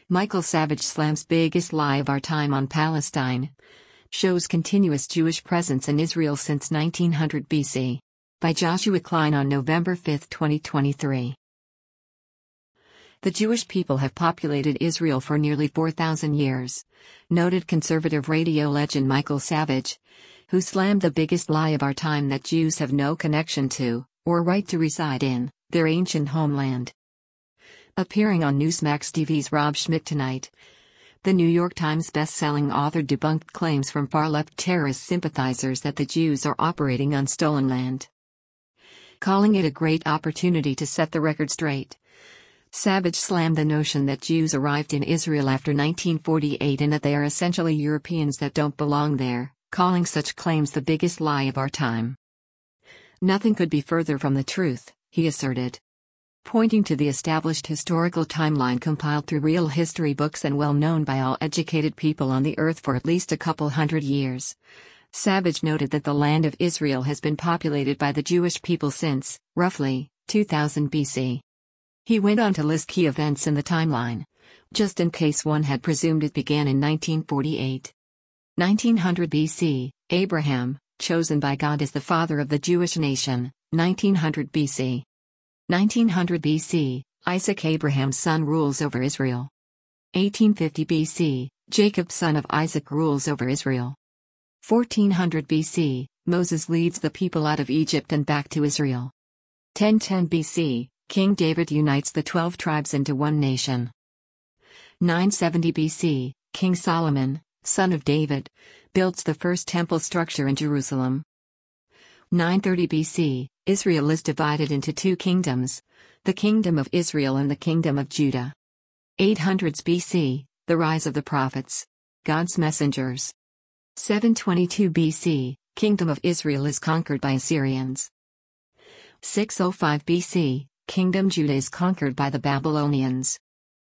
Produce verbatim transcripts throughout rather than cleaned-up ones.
Michael Savage slams biggest lie of our time on Palestine. Shows continuous Jewish presence in Israel since nineteen hundred B C. By Joshua Klein on November fifth, twenty twenty-three. The Jewish people have populated Israel for nearly four thousand years. Noted conservative radio legend Michael Savage, who slammed the biggest lie of our time that Jews have no connection to, or right to reside in, their ancient homeland. Appearing on Newsmax T V's Rob Schmitt Tonight, the New York Times best-selling author debunked claims from far-left terrorist sympathizers that the Jews are operating on stolen land. Calling it a great opportunity to set the record straight, Savage slammed the notion that Jews arrived in Israel after nineteen forty-eight and that they are essentially Europeans that don't belong there, calling such claims the biggest lie of our time. Nothing could be further from the truth, he asserted. Pointing to the established historical timeline compiled through real history books and well known by all educated people on the earth for at least a couple hundred years, Savage noted that the land of Israel has been populated by the Jewish people since, roughly, two thousand B C. He went on to list key events in the timeline, just in case one had presumed it began in nineteen forty-eight. nineteen hundred B C, Abraham, chosen by God as the father of the Jewish nation, nineteen hundred B C. nineteen hundred B C, Isaac, Abraham's son, rules over Israel. eighteen fifty B C, Jacob, son of Isaac, rules over Israel. fourteen hundred B C, Moses leads the people out of Egypt and back to Israel. ten ten B C, King David unites the twelve tribes into one nation. nine seventy B C, King Solomon, son of David, builds the first temple structure in Jerusalem. nine thirty B C, Israel is divided into two kingdoms, the Kingdom of Israel and the Kingdom of Judah. eight hundreds B C, the rise of the prophets, God's messengers. seven twenty-two B C, Kingdom of Israel is conquered by Assyrians. six oh five B C, Kingdom Judah is conquered by the Babylonians.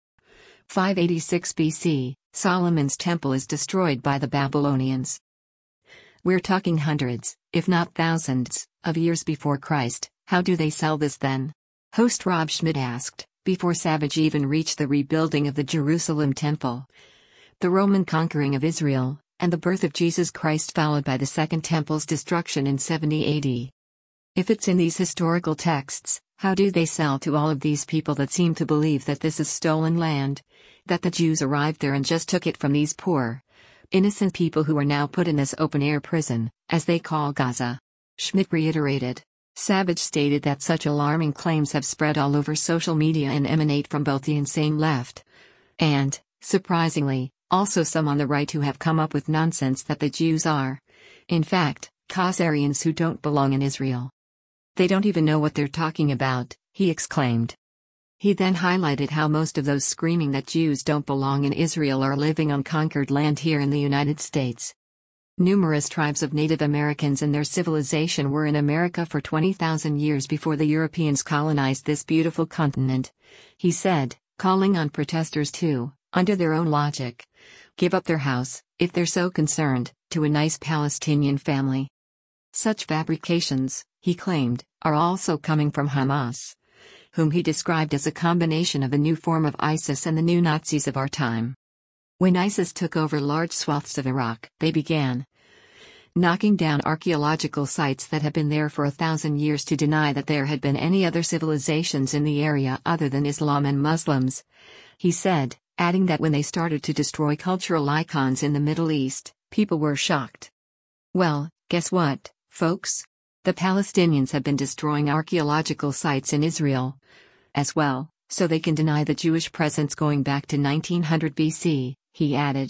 five eighty-six B C, Solomon's temple is destroyed by the Babylonians. We're talking hundreds, if not thousands, of years before Christ. How do they sell this then? Host Rob Schmitt asked, before Savage even reached the rebuilding of the Jerusalem temple, the Roman conquering of Israel, and the birth of Jesus Christ followed by the Second Temple's destruction in seventy A D. If it's in these historical texts, how do they sell to all of these people that seem to believe that this is stolen land, that the Jews arrived there and just took it from these poor, innocent people who are now put in this open-air prison, as they call Gaza? Schmitt reiterated. Savage stated that such alarming claims have spread all over social media and emanate from both the insane left and, surprisingly, also some on the right who have come up with nonsense that the Jews are, in fact, Khazarians who don't belong in Israel. They don't even know what they're talking about, he exclaimed. He then highlighted how most of those screaming that Jews don't belong in Israel are living on conquered land here in the United States. Numerous tribes of Native Americans and their civilization were in America for twenty thousand years before the Europeans colonized this beautiful continent, he said, calling on protesters to, under their own logic, give up their house, if they're so concerned, to a nice Palestinian family. Such fabrications, he claimed, are also coming from Hamas, whom he described as a combination of a new form of ISIS and the new Nazis of our time. When ISIS took over large swaths of Iraq, they began knocking down archaeological sites that had been there for a thousand years to deny that there had been any other civilizations in the area other than Islam and Muslims, he said, adding that when they started to destroy cultural icons in the Middle East, people were shocked. Well, guess what, folks? The Palestinians have been destroying archaeological sites in Israel as well, so they can deny the Jewish presence going back to nineteen hundred B C, he added.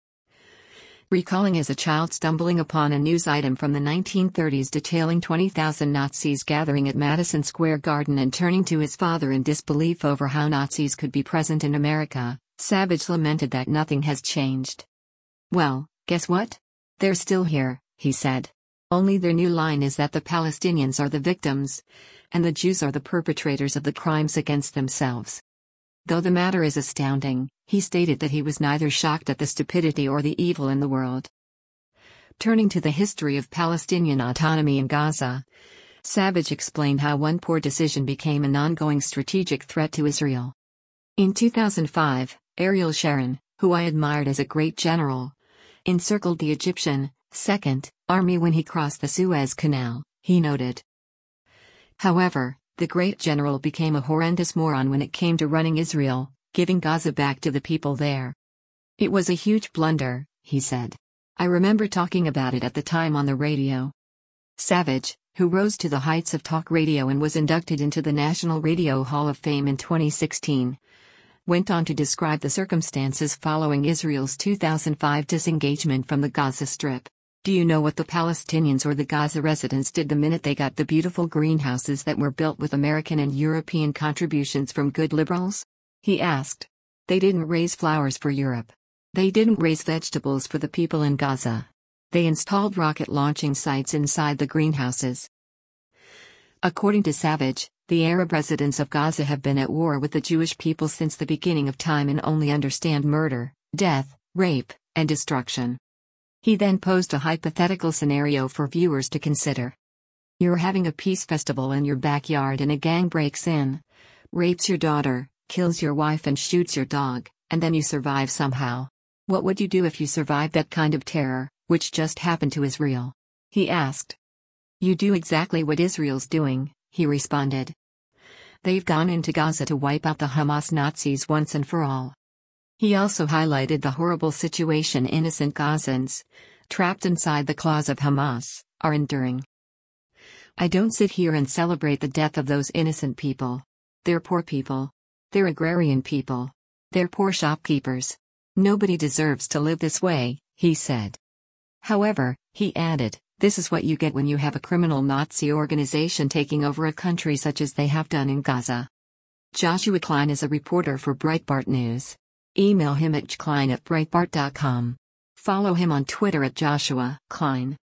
Recalling as a child stumbling upon a news item from the nineteen thirties detailing twenty thousand Nazis gathering at Madison Square Garden and turning to his father in disbelief over how Nazis could be present in America, Savage lamented that nothing has changed. Well, guess what? They're still here, he said. Only their new line is that the Palestinians are the victims, and the Jews are the perpetrators of the crimes against themselves. Though the matter is astounding, he stated that he was neither shocked at the stupidity or the evil in the world. Turning to the history of Palestinian autonomy in Gaza, Savage explained how one poor decision became an ongoing strategic threat to Israel. In two thousand five, Ariel Sharon, who I admired as a great general, encircled the Egyptian Second Army when he crossed the Suez Canal, he noted. However, the great general became a horrendous moron when it came to running Israel, giving Gaza back to the people there. It was a huge blunder, he said. I remember talking about it at the time on the radio. Savage, who rose to the heights of talk radio and was inducted into the National Radio Hall of Fame in twenty sixteen, went on to describe the circumstances following Israel's two thousand five disengagement from the Gaza Strip. Do you know what the Palestinians or the Gaza residents did the minute they got the beautiful greenhouses that were built with American and European contributions from good liberals? He asked. They didn't raise flowers for Europe. They didn't raise vegetables for the people in Gaza. They installed rocket launching sites inside the greenhouses. According to Savage, the Arab residents of Gaza have been at war with the Jewish people since the beginning of time and only understand murder, death, rape, and destruction. He then posed a hypothetical scenario for viewers to consider. You're having a peace festival in your backyard and a gang breaks in, rapes your daughter, kills your wife and shoots your dog, and then you survive somehow. What would you do if you survived that kind of terror, which just happened to Israel? He asked. You do exactly what Israel's doing, he responded. They've gone into Gaza to wipe out the Hamas Nazis once and for all. He also highlighted the horrible situation innocent Gazans, trapped inside the claws of Hamas, are enduring. I don't sit here and celebrate the death of those innocent people. They're poor people. They're agrarian people. They're poor shopkeepers. Nobody deserves to live this way, he said. However, he added, this is what you get when you have a criminal Nazi organization taking over a country such as they have done in Gaza. Joshua Klein is a reporter for Breitbart News. Email him at jklein at breitbart dot com. Follow him on Twitter at Joshua Klein.